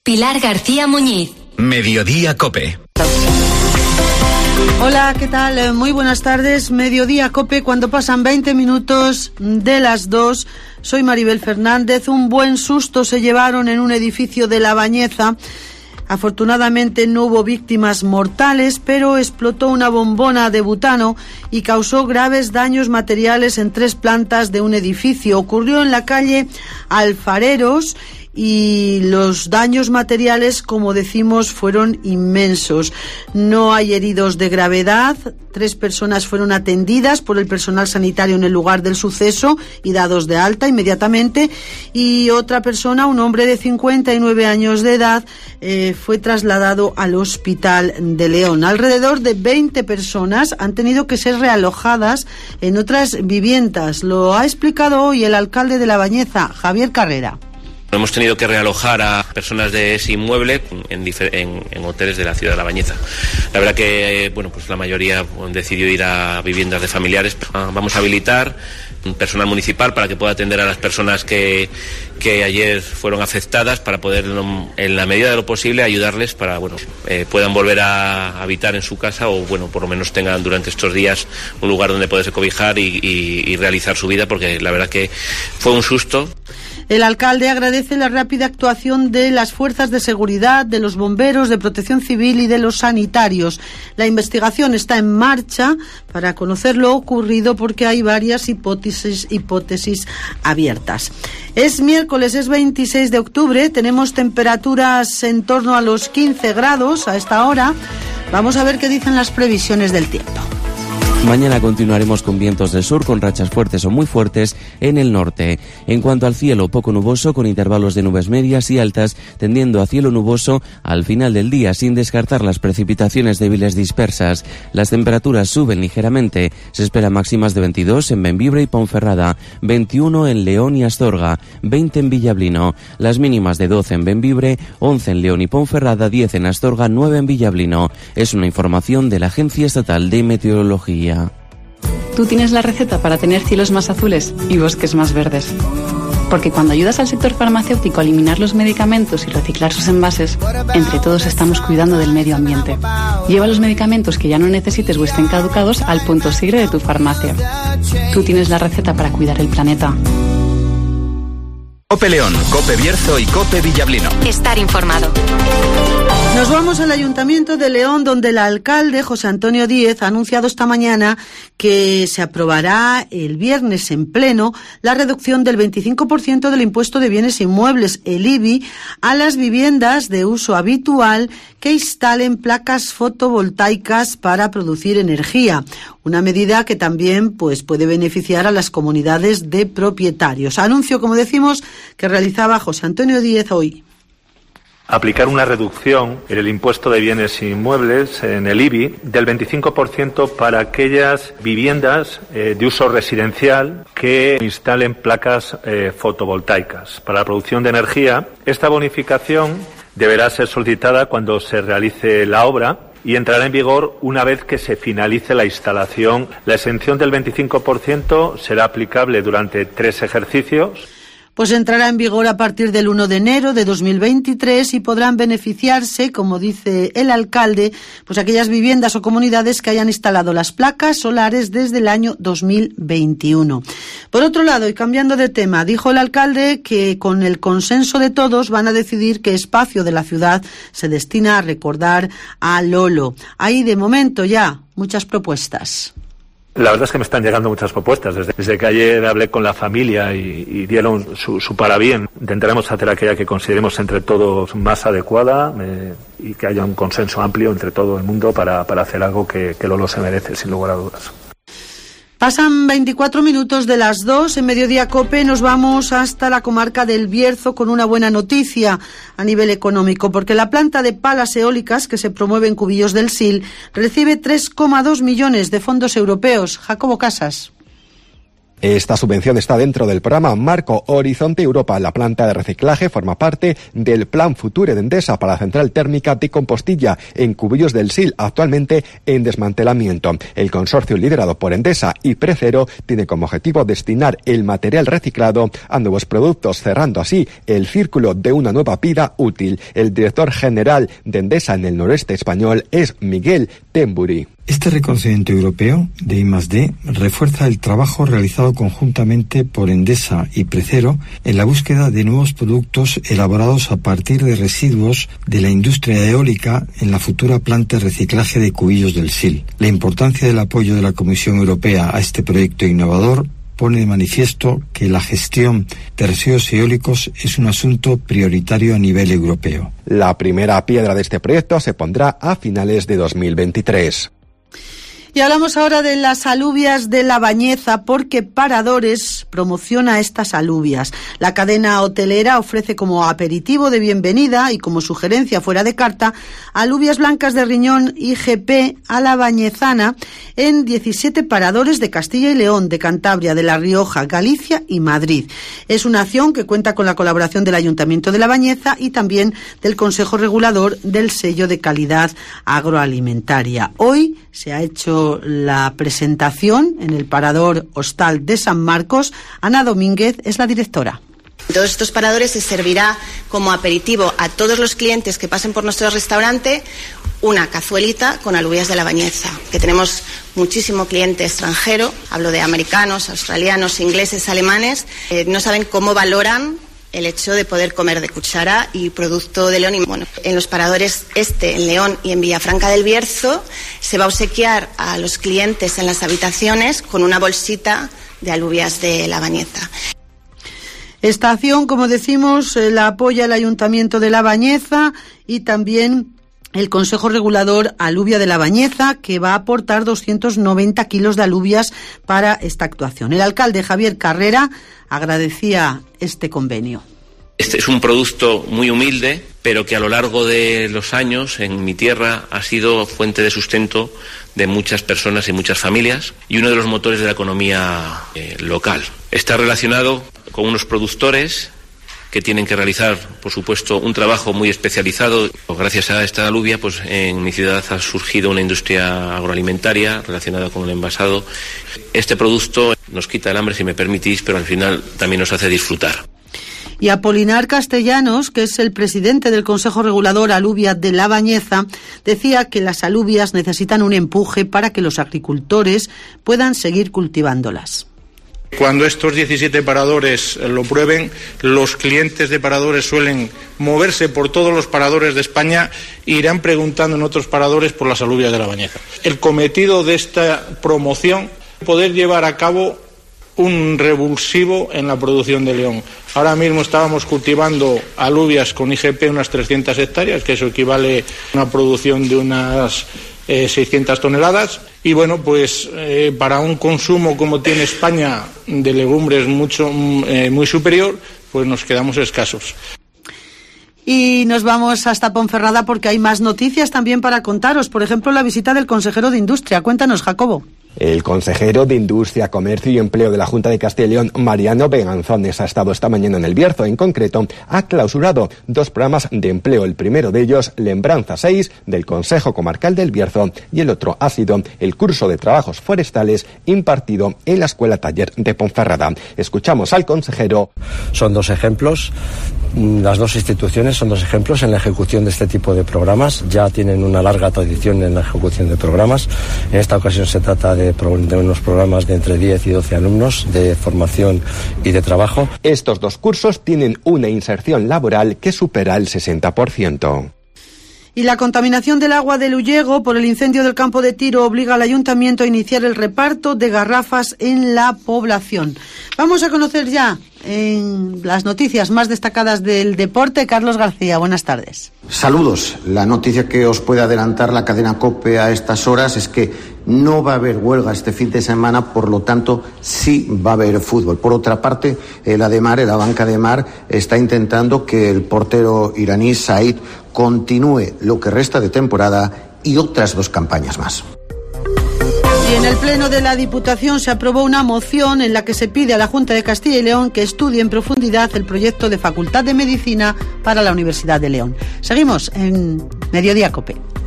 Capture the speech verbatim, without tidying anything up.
Pilar García Muñiz. Mediodía COPE. Hola, ¿qué tal? Muy buenas tardes. Mediodía COPE, cuando pasan veinte minutos de las dos. Soy Maribel Fernández. Un buen susto se llevaron en un edificio de La Bañeza. Afortunadamente no hubo víctimas mortales, pero explotó una bombona de butano y causó graves daños materiales en tres plantas de un edificio. Ocurrió en la calle Alfareros y los daños materiales, como decimos, fueron inmensos. No hay heridos de gravedad. Tres personas fueron atendidas por el personal sanitario en el lugar del suceso y dados de alta inmediatamente. Y otra persona, un hombre de cincuenta y nueve años de edad, eh, fue trasladado al Hospital de León. Alrededor de veinte personas han tenido que ser realojadas en otras viviendas. Lo ha explicado hoy el alcalde de La Bañeza, Javier Carrera. Hemos tenido que realojar a personas de ese inmueble en, en, en hoteles de la ciudad de La Bañeza. La verdad que bueno, pues la mayoría decidió ir a viviendas de familiares. Vamos a habilitar un personal municipal para que pueda atender a las personas que, que ayer fueron afectadas, para poder, en la medida de lo posible, ayudarles para bueno eh, puedan volver a habitar en su casa, o bueno, por lo menos tengan durante estos días un lugar donde poderse cobijar y, y, y realizar su vida, porque la verdad que fue un susto. El alcalde agradece la rápida actuación de las fuerzas de seguridad, de los bomberos, de Protección Civil y de los sanitarios. La investigación está en marcha para conocer lo ocurrido, porque hay varias hipótesis, hipótesis abiertas. Es miércoles, es veintiséis de octubre, tenemos temperaturas en torno a los quince grados a esta hora. Vamos a ver qué dicen las previsiones del tiempo. Mañana continuaremos con vientos del sur, con rachas fuertes o muy fuertes en el norte. En cuanto al cielo, poco nuboso, con intervalos de nubes medias y altas, tendiendo a cielo nuboso al final del día, sin descartar las precipitaciones débiles dispersas. Las temperaturas suben ligeramente. Se esperan máximas de veintidós en Bembibre y Ponferrada, veintiuno en León y Astorga, veinte en Villablino. Las mínimas de doce en Bembibre, once en León y Ponferrada, diez en Astorga, nueve en Villablino. Es una información de la Agencia Estatal de Meteorología. Tú tienes la receta para tener cielos más azules y bosques más verdes. Porque cuando ayudas al sector farmacéutico a eliminar los medicamentos y reciclar sus envases, entre todos estamos cuidando del medio ambiente. Lleva los medicamentos que ya no necesites o estén caducados al punto sigre de tu farmacia. Tú tienes la receta para cuidar el planeta. COPE León, COPE Bierzo y COPE Villablino. Estar informado. Nos vamos al Ayuntamiento de León, donde el alcalde, José Antonio Díez, ha anunciado esta mañana que se aprobará el viernes en pleno la reducción del veinticinco por ciento del impuesto de bienes inmuebles, el I B I, a las viviendas de uso habitual que instalen placas fotovoltaicas para producir energía. Una medida que también pues, puede beneficiar a las comunidades de propietarios. Anuncio, como decimos, que realizaba José Antonio Díez hoy. Aplicar una reducción en el impuesto de bienes inmuebles, en el I B I, del veinticinco por ciento para aquellas viviendas eh, de uso residencial que instalen placas eh, fotovoltaicas para la producción de energía. Esta bonificación deberá ser solicitada cuando se realice la obra y entrará en vigor una vez que se finalice la instalación. La exención del veinticinco por ciento será aplicable durante tres ejercicios. Pues entrará en vigor a partir del uno de enero de dos mil veintitrés y podrán beneficiarse, como dice el alcalde, pues aquellas viviendas o comunidades que hayan instalado las placas solares desde el año dos mil veintiuno. Por otro lado, y cambiando de tema, dijo el alcalde que con el consenso de todos van a decidir qué espacio de la ciudad se destina a recordar a Lolo. Hay de momento ya muchas propuestas. La verdad es que me están llegando muchas propuestas. Desde, desde que ayer hablé con la familia y, y dieron su, su parabién, intentaremos hacer aquella que consideremos entre todos más adecuada eh, y que haya un consenso amplio entre todo el mundo para, para hacer algo que, que Lolo se merece, sin lugar a dudas. Pasan veinticuatro minutos de las dos. En Mediodía COPE nos vamos hasta la comarca del Bierzo con una buena noticia a nivel económico, porque la planta de palas eólicas que se promueve en Cubillos del Sil recibe tres coma dos millones de fondos europeos. Jacobo Casas. Esta subvención está dentro del programa Marco Horizonte Europa. La planta de reciclaje forma parte del Plan Future de Endesa para la central térmica de Compostilla en Cubillos del Sil, actualmente en desmantelamiento. El consorcio liderado por Endesa y Precero tiene como objetivo destinar el material reciclado a nuevos productos, cerrando así el círculo de una nueva vida útil. El director general de Endesa en el noreste español es Miguel Temburi. Este reconocimiento europeo de I más D refuerza el trabajo realizado conjuntamente por Endesa y Precero en la búsqueda de nuevos productos elaborados a partir de residuos de la industria eólica en la futura planta de reciclaje de Cubillos del Sil. La importancia del apoyo de la Comisión Europea a este proyecto innovador pone de manifiesto que la gestión de residuos eólicos es un asunto prioritario a nivel europeo. La primera piedra de este proyecto se pondrá a finales de dos mil veintitrés. Y hablamos ahora de las alubias de La Bañeza, porque Paradores promociona estas alubias. La cadena hotelera ofrece como aperitivo de bienvenida y como sugerencia fuera de carta alubias blancas de riñón I G P a la bañezana en diecisiete paradores de Castilla y León, de Cantabria, de La Rioja, Galicia y Madrid. Es una acción que cuenta con la colaboración del Ayuntamiento de La Bañeza y también del Consejo Regulador del Sello de Calidad Agroalimentaria. Hoy se ha hecho la presentación en el Parador Hostal de San Marcos. Ana Domínguez es la directora. En todos estos paradores se servirá como aperitivo a todos los clientes que pasen por nuestro restaurante una cazuelita con alubias de La Bañeza, que tenemos muchísimo cliente extranjero, hablo de americanos, australianos, ingleses, alemanes, eh, no saben cómo valoran el hecho de poder comer de cuchara y producto de León. Y bueno, en los paradores este, en León y en Villafranca del Bierzo, se va a obsequiar a los clientes en las habitaciones con una bolsita de alubias de La Bañeza. Esta acción, como decimos, la apoya el Ayuntamiento de La Bañeza y también el Consejo Regulador Alubia de La Bañeza, que va a aportar doscientos noventa kilos de alubias para esta actuación. El alcalde Javier Carrera agradecía este convenio. Este es un producto muy humilde, pero que a lo largo de los años en mi tierra ha sido fuente de sustento de muchas personas y muchas familias y uno de los motores de la economía eh, local. Está relacionado con unos productores que tienen que realizar, por supuesto, un trabajo muy especializado. Gracias a esta alubia, pues en mi ciudad ha surgido una industria agroalimentaria relacionada con el envasado. Este producto nos quita el hambre, si me permitís, pero al final también nos hace disfrutar. Y Apolinar Castellanos, que es el presidente del Consejo Regulador Alubia de La Bañeza, decía que las alubias necesitan un empuje para que los agricultores puedan seguir cultivándolas. Cuando estos diecisiete paradores lo prueben, los clientes de paradores suelen moverse por todos los paradores de España e irán preguntando en otros paradores por las alubias de La Bañeza. El cometido de esta promoción es poder llevar a cabo un revulsivo en la producción de León. Ahora mismo estábamos cultivando alubias con I G P unas trescientas hectáreas, que eso equivale a una producción de unas eh, seiscientas toneladas. Y bueno, pues eh, para un consumo como tiene España de legumbres mucho eh, muy superior, pues nos quedamos escasos. Y nos vamos hasta Ponferrada porque hay más noticias también para contaros. Por ejemplo, la visita del consejero de Industria. Cuéntanos, Jacobo. El consejero de Industria, Comercio y Empleo de la Junta de Castilla y León, Mariano Beganzones, ha estado esta mañana en El Bierzo. En concreto, ha clausurado dos programas de empleo. El primero de ellos, Lembranza seis, del Consejo Comarcal del Bierzo, y el otro ha sido el curso de trabajos forestales impartido en la Escuela Taller de Ponferrada. Escuchamos al consejero. Son dos ejemplos. Las dos instituciones son dos ejemplos en la ejecución de este tipo de programas. Ya tienen una larga tradición en la ejecución de programas. En esta ocasión se trata de, de unos programas de entre diez y doce alumnos de formación y de trabajo. Estos dos cursos tienen una inserción laboral que supera el sesenta por ciento. Y la contaminación del agua del Ullego por el incendio del campo de tiro obliga al ayuntamiento a iniciar el reparto de garrafas en la población. Vamos a conocer ya en las noticias más destacadas del deporte. Carlos García, buenas tardes. Saludos. La noticia que os puede adelantar la cadena COPE a estas horas es que no va a haber huelga este fin de semana, por lo tanto sí va a haber fútbol. Por otra parte, el Ademar, la banca de Mar, está intentando que el portero iraní Said continúe lo que resta de temporada y otras dos campañas más. Y en el Pleno de la Diputación se aprobó una moción en la que se pide a la Junta de Castilla y León que estudie en profundidad el proyecto de Facultad de Medicina para la Universidad de León. Seguimos en Mediodía COPE.